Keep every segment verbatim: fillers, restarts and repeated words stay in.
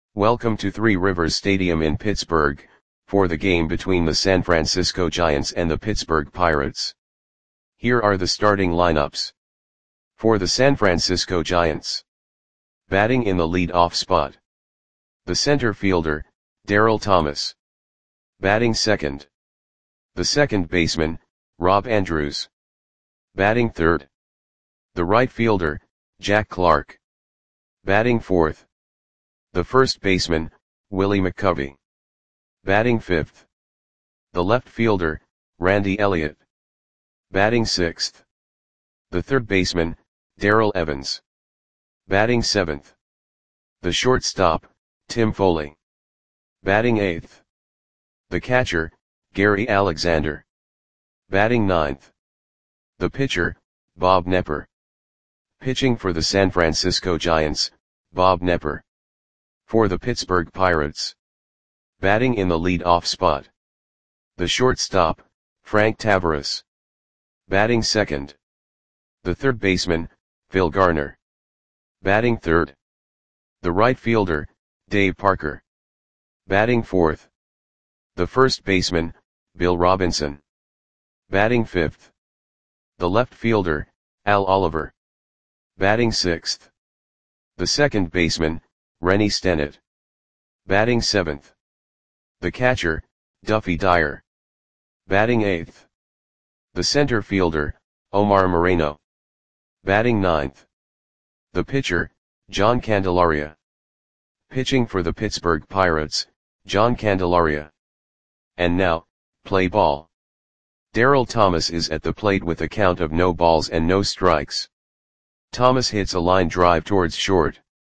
Welcome to Three Rivers Stadium in Pittsburgh, for the game between the San Francisco Giants and the Pittsburgh Pirates. Here are the starting lineups. For the San Francisco Giants. Batting in the lead-off spot. The center fielder, Darryl Thomas. Batting second. The second baseman, Rob Andrews. Batting third. The right fielder, Jack Clark. Batting fourth. The first baseman, Willie McCovey. Batting fifth. The left fielder, Randy Elliott. Batting sixth. The third baseman, Darrell Evans. Batting seventh. The shortstop, Tim Foley. Batting eighth. The catcher, Gary Alexander. Batting ninth. The pitcher, Bob Knepper. Pitching for the San Francisco Giants, Bob Knepper. For the Pittsburgh Pirates. Batting in the lead-off spot. The shortstop, Frank Taveras. Batting second. The third baseman, Phil Garner. Batting third. The right fielder, Dave Parker. Batting fourth. The first baseman, Bill Robinson. Batting fifth. The left fielder, Al Oliver. Batting sixth. The second baseman, Rennie Stennett. Batting seventh. The catcher, Duffy Dyer. Batting eighth. The center fielder, Omar Moreno. Batting ninth. The pitcher, John Candelaria. Pitching for the Pittsburgh Pirates, John Candelaria. And now, play ball. Darryl Thomas is at the plate with a count of no balls and no strikes. Thomas hits a line drive towards short.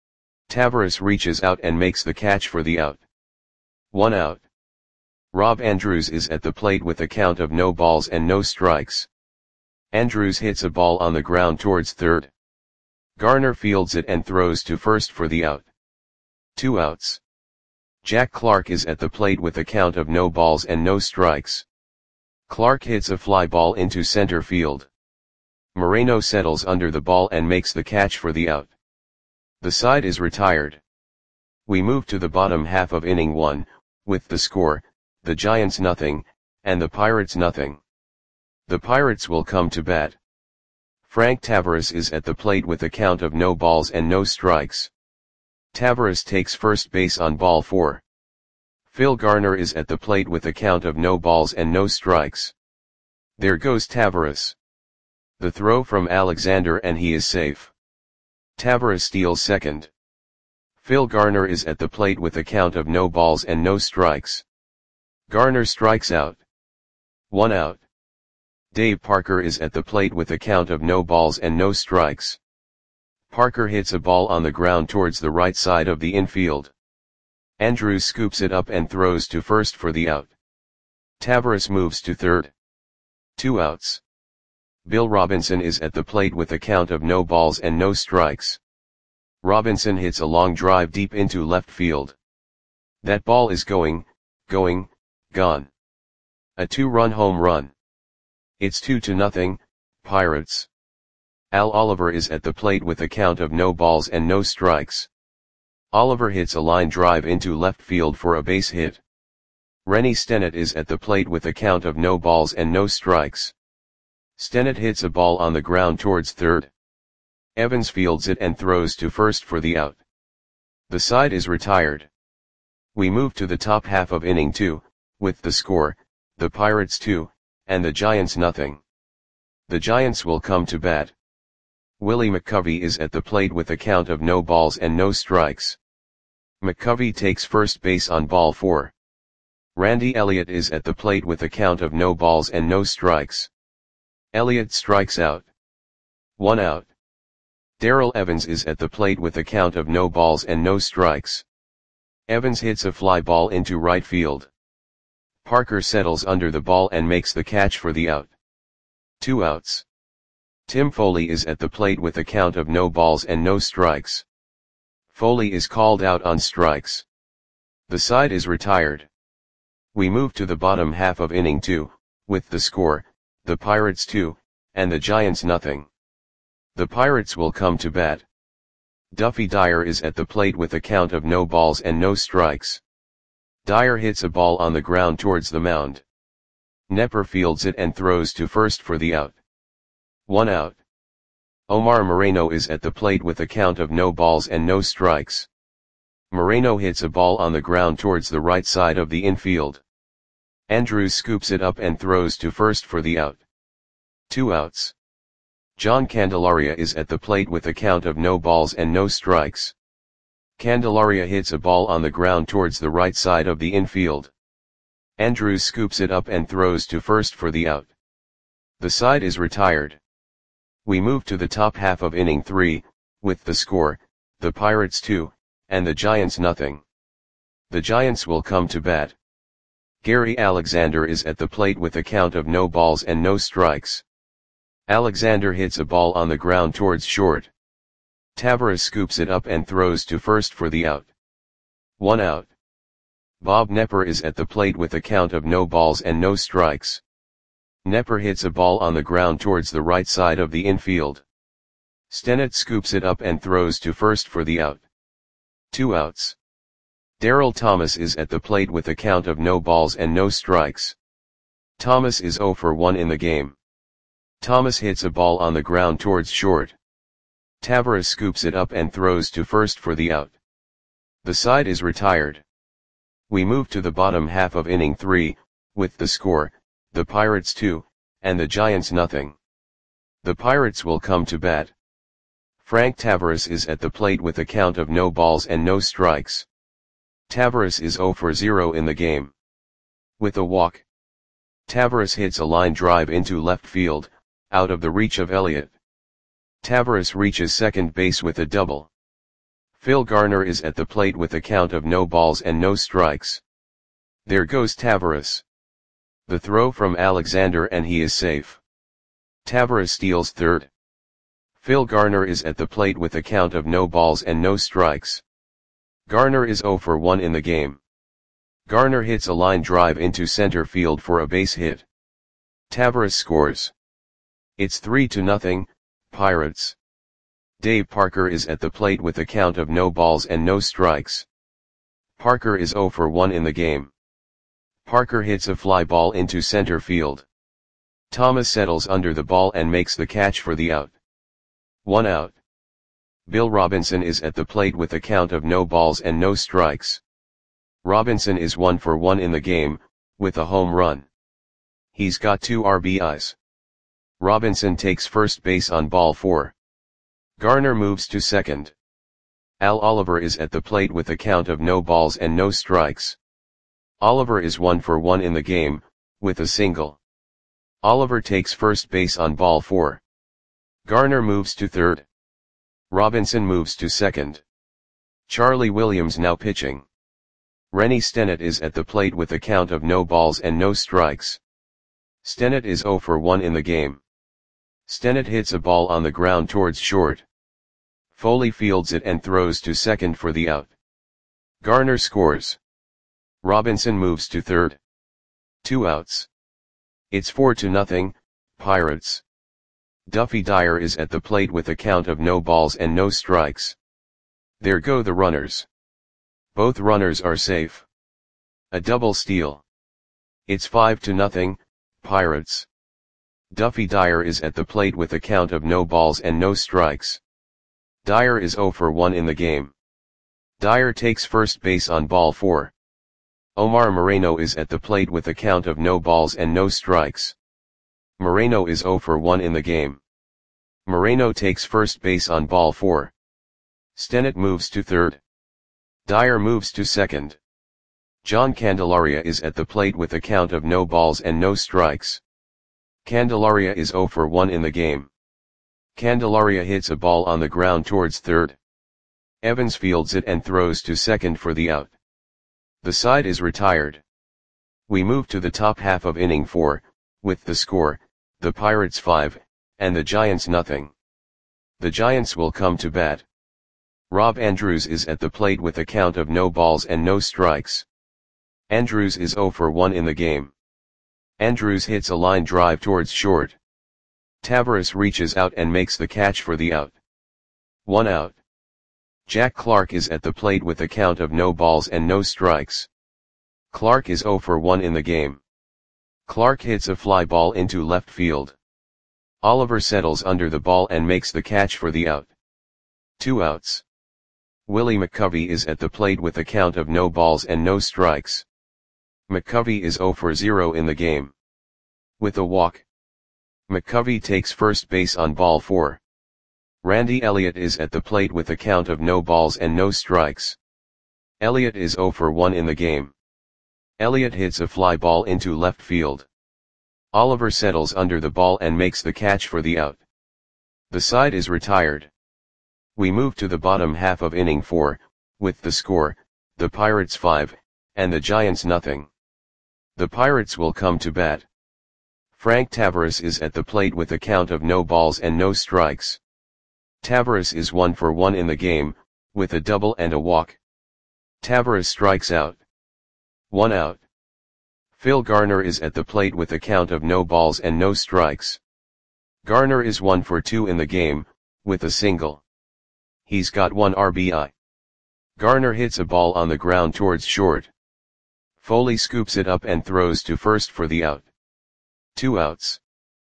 Taveras reaches out and makes the catch for the out. One out. Rob Andrews is at the plate with a count of no balls and no strikes. Andrews hits a ball on the ground towards third. Garner fields it and throws to first for the out. Two outs. Jack Clark is at the plate with a count of no balls and no strikes. Clark hits a fly ball into center field. Moreno settles under the ball and makes the catch for the out. The side is retired. We move to the bottom half of inning one, with the score, the Giants nothing, and the Pirates nothing. The Pirates will come to bat. Frank Taveras is at the plate with a count of no balls and no strikes. Taveras takes first base on ball four. Phil Garner is at the plate with a count of no balls and no strikes. There goes Taveras. The throw from Alexander and he is safe. Taveras steals second. Phil Garner is at the plate with a count of no balls and no strikes. Garner strikes out. One out. Dave Parker is at the plate with a count of no balls and no strikes. Parker hits a ball on the ground towards the right side of the infield. Andrews scoops it up and throws to first for the out. Taveras moves to third. Two outs. Bill Robinson is at the plate with a count of no balls and no strikes. Robinson hits a long drive deep into left field. That ball is going, going, gone. A two-run home run. It's two to nothing, Pirates. Al Oliver is at the plate with a count of no balls and no strikes. Oliver hits a line drive into left field for a base hit. Rennie Stennett is at the plate with a count of no balls and no strikes. Stennett hits a ball on the ground towards third. Evans fields it and throws to first for the out. The side is retired. We move to the top half of inning two, with the score, the Pirates two, and the Giants nothing. The Giants will come to bat. Willie McCovey is at the plate with a count of no balls and no strikes. McCovey takes first base on ball four. Randy Elliott is at the plate with a count of no balls and no strikes. Elliott strikes out. One out. Darrell Evans is at the plate with a count of no balls and no strikes. Evans hits a fly ball into right field. Parker settles under the ball and makes the catch for the out. Two outs. Tim Foley is at the plate with a count of no balls and no strikes. Foley is called out on strikes. The side is retired. We move to the bottom half of inning two, with the score, the Pirates two, and the Giants nothing. The Pirates will come to bat. Duffy Dyer is at the plate with a count of no balls and no strikes. Dyer hits a ball on the ground towards the mound. Nepper fields it and throws to first for the out. One out. Omar Moreno is at the plate with a count of no balls and no strikes. Moreno hits a ball on the ground towards the right side of the infield. Andrews scoops it up and throws to first for the out. Two outs. John Candelaria is at the plate with a count of no balls and no strikes. Candelaria hits a ball on the ground towards the right side of the infield. Andrews scoops it up and throws to first for the out. The side is retired. We move to the top half of inning three, with the score, the Pirates two, and the Giants nothing. The Giants will come to bat. Gary Alexander is at the plate with a count of no balls and no strikes. Alexander hits a ball on the ground towards short. Tavares scoops it up and throws to first for the out. One out. Bob Nepper is at the plate with a count of no balls and no strikes. Nepper hits a ball on the ground towards the right side of the infield. Stennett scoops it up and throws to first for the out. Two outs. Darrell Thomas is at the plate with a count of no balls and no strikes. Thomas is oh for one in the game. Thomas hits a ball on the ground towards short. Tavares scoops it up and throws to first for the out. The side is retired. We move to the bottom half of inning three, with the score, the Pirates two, and the Giants nothing. The Pirates will come to bat. Frank Tavares is at the plate with a count of no balls and no strikes. Tavares is oh for zero in the game. With a walk. Tavares hits a line drive into left field, out of the reach of Elliott. Tavares reaches second base with a double. Phil Garner is at the plate with a count of no balls and no strikes. There goes Tavares. The throw from Alexander and he is safe. Tavares steals third. Phil Garner is at the plate with a count of no balls and no strikes. Garner is oh for one in the game. Garner hits a line drive into center field for a base hit. Tavares scores. It's three to nothing, Pirates. Dave Parker is at the plate with a count of no balls and no strikes. Parker is oh for one in the game. Parker hits a fly ball into center field. Thomas settles under the ball and makes the catch for the out. One out. Bill Robinson is at the plate with a count of no balls and no strikes. Robinson is one for one in the game, with a home run. He's got two R B Is. Robinson takes first base on ball four. Garner moves to second. Al Oliver is at the plate with a count of no balls and no strikes. Oliver is one for one in the game, with a single. Oliver takes first base on ball four. Garner moves to third. Robinson moves to second. Charlie Williams now pitching. Rennie Stennett is at the plate with a count of no balls and no strikes. Stennett is oh for one in the game. Stennett hits a ball on the ground towards short. Foley fields it and throws to second for the out. Garner scores. Robinson moves to third. Two outs. It's four to nothing, Pirates. Duffy Dyer is at the plate with a count of no balls and no strikes. There go the runners. Both runners are safe. A double steal. It's five to nothing, Pirates. Duffy Dyer is at the plate with a count of no balls and no strikes. Dyer is oh for one in the game. Dyer takes first base on ball four. Omar Moreno is at the plate with a count of no balls and no strikes. Moreno is oh for one in the game. Moreno takes first base on ball four. Stennett moves to third. Dyer moves to second. John Candelaria is at the plate with a count of no balls and no strikes. Candelaria is oh for one in the game. Candelaria hits a ball on the ground towards third. Evans fields it and throws to second for the out. The side is retired. We move to the top half of inning four, with the score, the Pirates five, and the Giants nothing. The Giants will come to bat. Rob Andrews is at the plate with a count of no balls and no strikes. Andrews is oh for one in the game. Andrews hits a line drive towards short. Tavares reaches out and makes the catch for the out. One out. Jack Clark is at the plate with a count of no balls and no strikes. Clark is zero for one in the game. Clark hits a fly ball into left field. Oliver settles under the ball and makes the catch for the out. Two outs. Willie McCovey is at the plate with a count of no balls and no strikes. McCovey is zero for zero in the game. With a walk, McCovey takes first base on ball four. Randy Elliott is at the plate with a count of no balls and no strikes. Elliott is zero for one in the game. Elliott hits a fly ball into left field. Oliver settles under the ball and makes the catch for the out. The side is retired. We move to the bottom half of inning four, with the score, the Pirates five, and the Giants nothing. The Pirates will come to bat. Frank Taveras is at the plate with a count of no balls and no strikes. Taveras is one for one in the game, with a double and a walk. Taveras strikes out. One out. Phil Garner is at the plate with a count of no balls and no strikes. Garner is one for two in the game, with a single. He's got one R B I. Garner hits a ball on the ground towards short. Foley scoops it up and throws to first for the out. Two outs.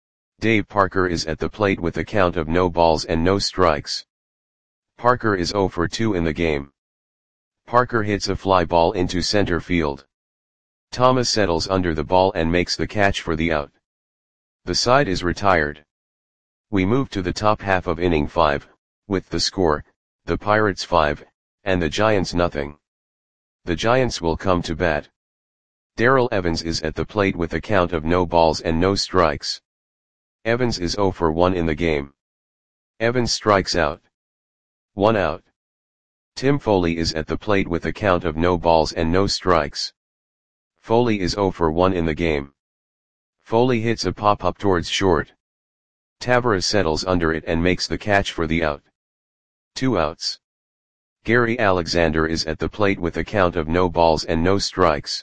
Dave Parker is at the plate with a count of no balls and no strikes. Parker is zero for two in the game. Parker hits a fly ball into center field. Thomas settles under the ball and makes the catch for the out. The side is retired. We move to the top half of inning five, with the score, the Pirates five, and the Giants nothing. The Giants will come to bat. Darrell Evans is at the plate with a count of no balls and no strikes. Evans is zero for one in the game. Evans strikes out. One out. Tim Foley is at the plate with a count of no balls and no strikes. Foley is zero for one in the game. Foley hits a pop-up towards short. Taveras settles under it and makes the catch for the out. Two outs. Gary Alexander is at the plate with a count of no balls and no strikes.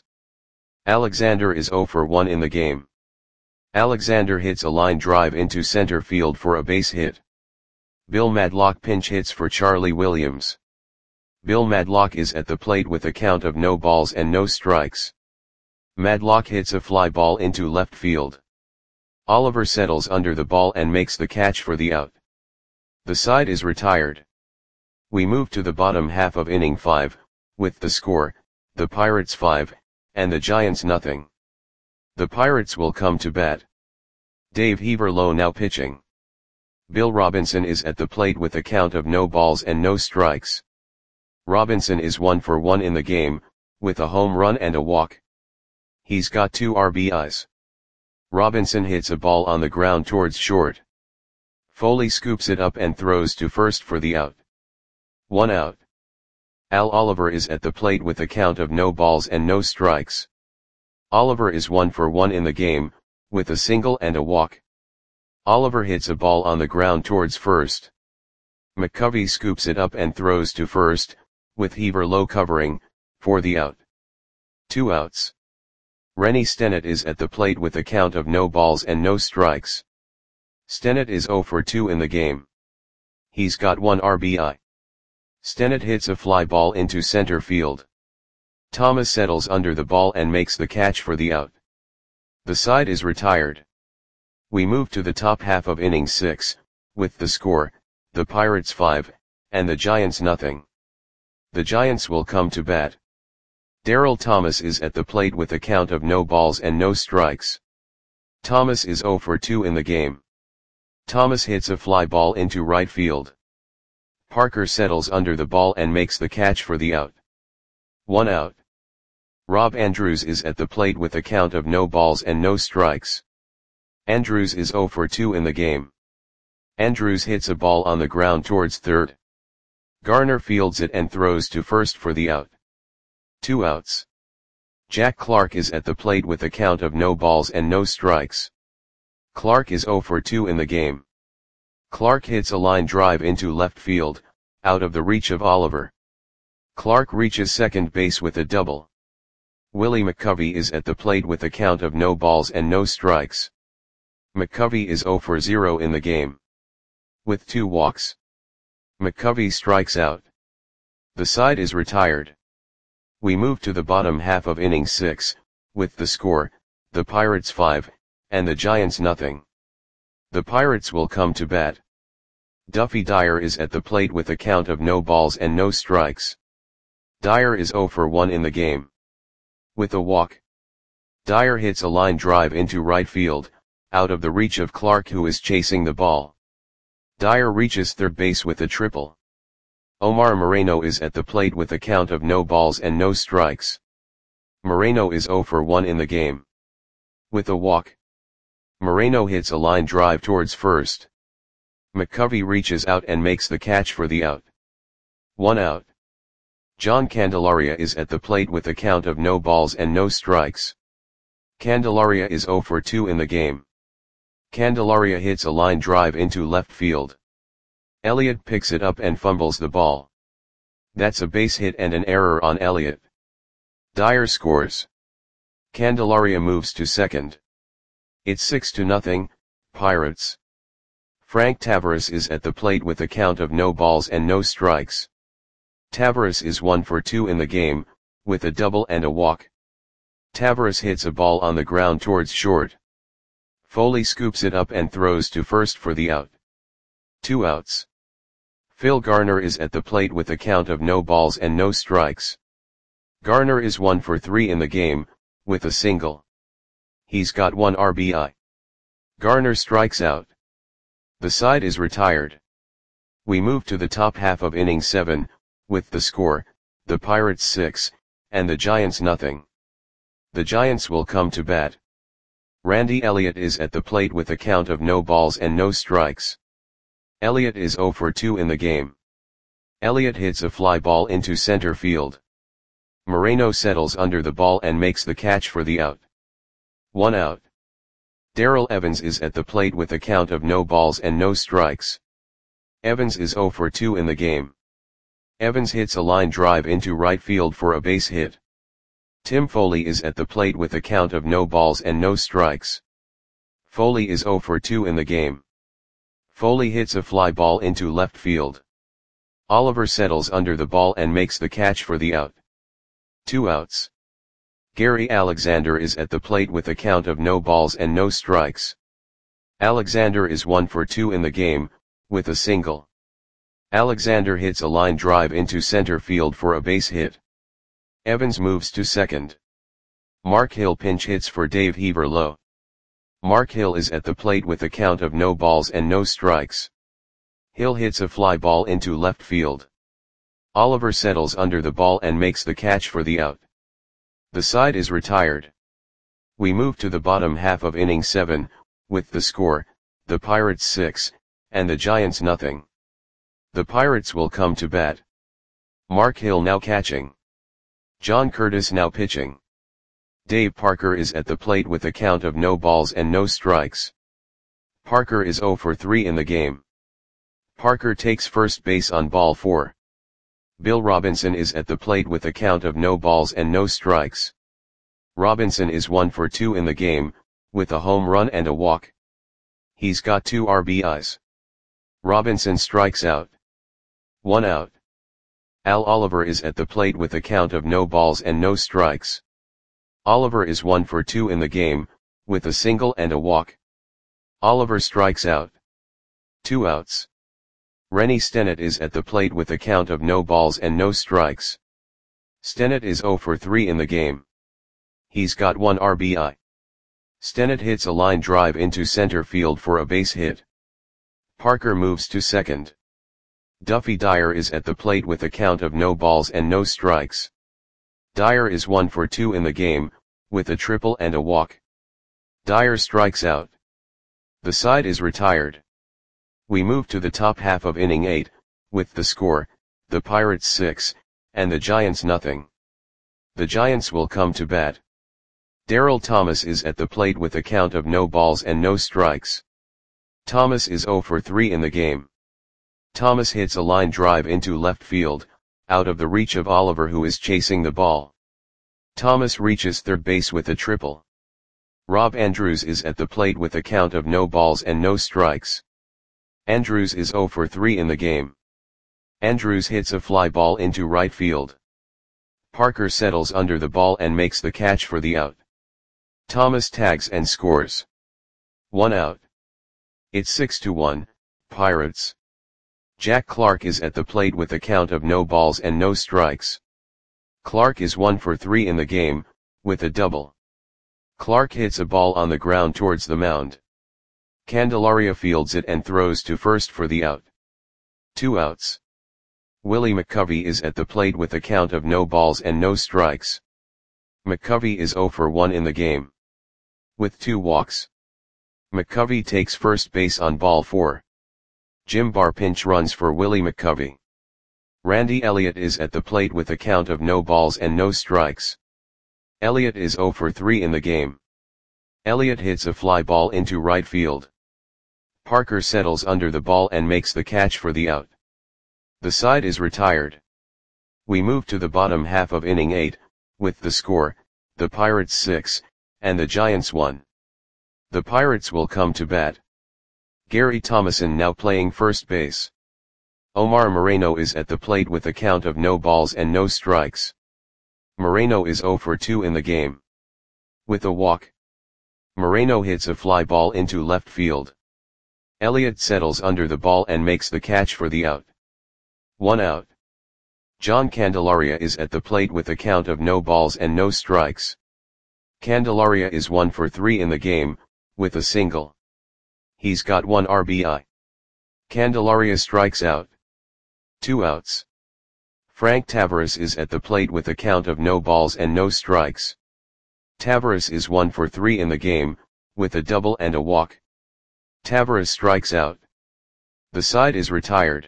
Alexander is zero for one in the game. Alexander hits a line drive into center field for a base hit. Bill Madlock pinch hits for Charlie Williams. Bill Madlock is at the plate with a count of no balls and no strikes. Madlock hits a fly ball into left field. Oliver settles under the ball and makes the catch for the out. The side is retired. We move to the bottom half of inning five, with the score, the Pirates five, and the Giants nothing. The Pirates will come to bat. Dave Heaverlow now pitching. Bill Robinson is at the plate with a count of no balls and no strikes. Robinson is one for one in the game, with a home run and a walk. He's got two R B Is. Robinson hits a ball on the ground towards short. Foley scoops it up and throws to first for the out. One out. Al Oliver is at the plate with a count of no balls and no strikes. Oliver is one for one in the game, with a single and a walk. Oliver hits a ball on the ground towards first. McCovey scoops it up and throws to first, with Heaverlow covering, for the out. Two outs. Rennie Stennett is at the plate with a count of no balls and no strikes. Stennett is zero for two in the game. He's got one R B I. Stennett hits a fly ball into center field. Thomas settles under the ball and makes the catch for the out. The side is retired. We move to the top half of inning six, with the score, the Pirates five, and the Giants nothing. The Giants will come to bat. Darrell Thomas is at the plate with a count of no balls and no strikes. Thomas is zero for two in the game. Thomas hits a fly ball into right field. Parker settles under the ball and makes the catch for the out. One out. Rob Andrews is at the plate with a count of no balls and no strikes. Andrews is zero for two in the game. Andrews hits a ball on the ground towards third. Garner fields it and throws to first for the out. Two outs. Jack Clark is at the plate with a count of no balls and no strikes. Clark is zero for two in the game. Clark hits a line drive into left field, out of the reach of Oliver. Clark reaches second base with a double. Willie McCovey is at the plate with a count of no balls and no strikes. McCovey is zero for zero in the game. With two walks. McCovey strikes out. The side is retired. We move to the bottom half of inning six, with the score, the Pirates five, and the Giants nothing. The Pirates will come to bat. Duffy Dyer is at the plate with a count of no balls and no strikes. Dyer is oh for one in the game. With a walk. Dyer hits a line drive into right field, out of the reach of Clark, who is chasing the ball. Dyer reaches third base with a triple. Omar Moreno is at the plate with a count of no balls and no strikes. Moreno is oh for one in the game. With a walk. Moreno hits a line drive towards first. McCovey reaches out and makes the catch for the out. One out. John Candelaria is at the plate with a count of no balls and no strikes. Candelaria is oh for two in the game. Candelaria hits a line drive into left field. Elliott picks it up and fumbles the ball. That's a base hit and an error on Elliott. Dyer scores. Candelaria moves to second. It's six to nothing, Pirates. Frank Tavares is at the plate with a count of no balls and no strikes. Tavares is one for two in the game, with a double and a walk. Tavares hits a ball on the ground towards short. Foley scoops it up and throws to first for the out. Two outs. Phil Garner is at the plate with a count of no balls and no strikes. Garner is one for three in the game, with a single. He's got one R B I. Garner strikes out. The side is retired. We move to the top half of inning seven, with the score, the Pirates six, and the Giants nothing. The Giants will come to bat. Randy Elliott is at the plate with a count of no balls and no strikes. Elliott is oh for two in the game. Elliott hits a fly ball into center field. Moreno settles under the ball and makes the catch for the out. One out. Darrell Evans is at the plate with a count of no balls and no strikes. Evans is oh for two in the game. Evans hits a line drive into right field for a base hit. Tim Foley is at the plate with a count of no balls and no strikes. Foley is oh for two in the game. Foley hits a fly ball into left field. Oliver settles under the ball and makes the catch for the out. Two outs. Gary Alexander is at the plate with a count of no balls and no strikes. Alexander is one for two in the game, with a single. Alexander hits a line drive into center field for a base hit. Evans moves to second. Mark Hill pinch hits for Dave Heaver low. Mark Hill is at the plate with a count of no balls and no strikes. Hill hits a fly ball into left field. Oliver settles under the ball and makes the catch for the out. The side is retired. We move to the bottom half of inning seven, with the score, the Pirates six, and the Giants nothing. The Pirates will come to bat. Mark Hill now catching. John Curtis now pitching. Dave Parker is at the plate with a count of no balls and no strikes. Parker is oh for three in the game. Parker takes first base on ball four. Bill Robinson is at the plate with a count of no balls and no strikes. Robinson is one for two in the game, with a home run and a walk. He's got two R B Is. Robinson strikes out. One out. Al Oliver is at the plate with a count of no balls and no strikes. Oliver is one for two in the game, with a single and a walk. Oliver strikes out. Two outs. Rennie Stennett is at the plate with a count of no balls and no strikes. Stennett is oh for three in the game. He's got one R B I. Stennett hits a line drive into center field for a base hit. Parker moves to second. Duffy Dyer is at the plate with a count of no balls and no strikes. Dyer is one for two in the game, with a triple and a walk. Dyer strikes out. The side is retired. We move to the top half of inning eight, with the score, the Pirates six, and the Giants nothing. The Giants will come to bat. Darrell Thomas is at the plate with a count of no balls and no strikes. Thomas is oh for three in the game. Thomas hits a line drive into left field, out of the reach of Oliver, who is chasing the ball. Thomas reaches third base with a triple. Rob Andrews is at the plate with a count of no balls and no strikes. Andrews is oh for three in the game. Andrews hits a fly ball into right field. Parker settles under the ball and makes the catch for the out. Thomas tags and scores. One out. It's six to one, Pirates. Jack Clark is at the plate with a count of no balls and no strikes. Clark is one for three in the game, with a double. Clark hits a ball on the ground towards the mound. Candelaria fields it and throws to first for the out. Two outs. Willie McCovey is at the plate with a count of no balls and no strikes. McCovey is zero for one in the game. With two walks. McCovey takes first base on ball four. Jim Barr pinch runs for Willie McCovey. Randy Elliott is at the plate with a count of no balls and no strikes. Elliott is zero for three in the game. Elliott hits a fly ball into right field. Parker settles under the ball and makes the catch for the out. The side is retired. We move to the bottom half of inning eight, with the score, the Pirates six, and the Giants one. The Pirates will come to bat. Gary Thomason now playing first base. Omar Moreno is at the plate with a count of no balls and no strikes. Moreno is zero for two in the game. With a walk. Moreno hits a fly ball into left field. Elliott settles under the ball and makes the catch for the out. One out. John Candelaria is at the plate with a count of no balls and no strikes. Candelaria is one for three in the game, with a single. He's got one R B I. Candelaria strikes out. Two outs. Frank Tavares is at the plate with a count of no balls and no strikes. Tavares is one for three in the game, with a double and a walk. Tavares strikes out. The side is retired.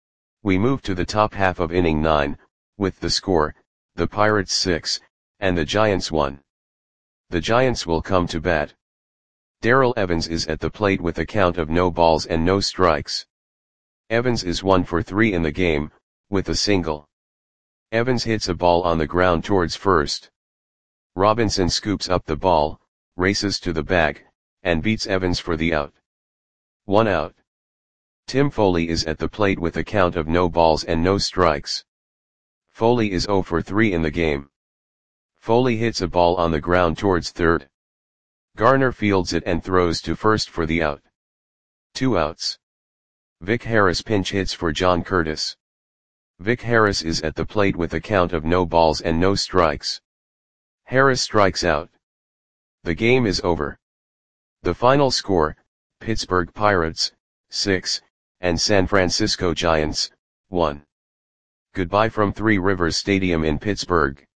We move to the top half of inning nine, with the score, the Pirates six, and the Giants one. The Giants will come to bat. Darrell Evans is at the plate with a count of no balls and no strikes. Evans is one for three in the game, with a single. Evans hits a ball on the ground towards first. Robinson scoops up the ball, races to the bag, and beats Evans for the out. One out. Tim Foley is at the plate with a count of no balls and no strikes. Foley is zero for three in the game. Foley hits a ball on the ground towards third. Garner fields it and throws to first for the out. Two outs. Vic Harris pinch hits for John Curtis. Vic Harris is at the plate with a count of no balls and no strikes. Harris strikes out. The game is over. The final score, Pittsburgh Pirates, six, and San Francisco Giants, one. Goodbye from Three Rivers Stadium in Pittsburgh.